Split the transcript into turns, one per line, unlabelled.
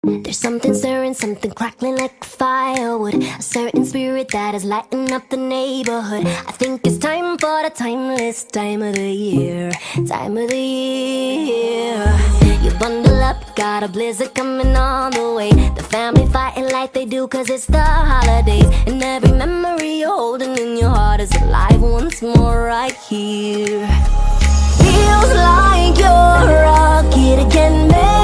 There's something stirring, something crackling like firewood. A certain spirit that is lighting up the neighborhood. I think it's time for the timeless time of the year. Time of the year. You bundle up, got a blizzard coming on the way. The family fighting like they do cause it's the holidays. And every memory you're holding in your heart is alive once more right here. Feels like you're a kid again, baby.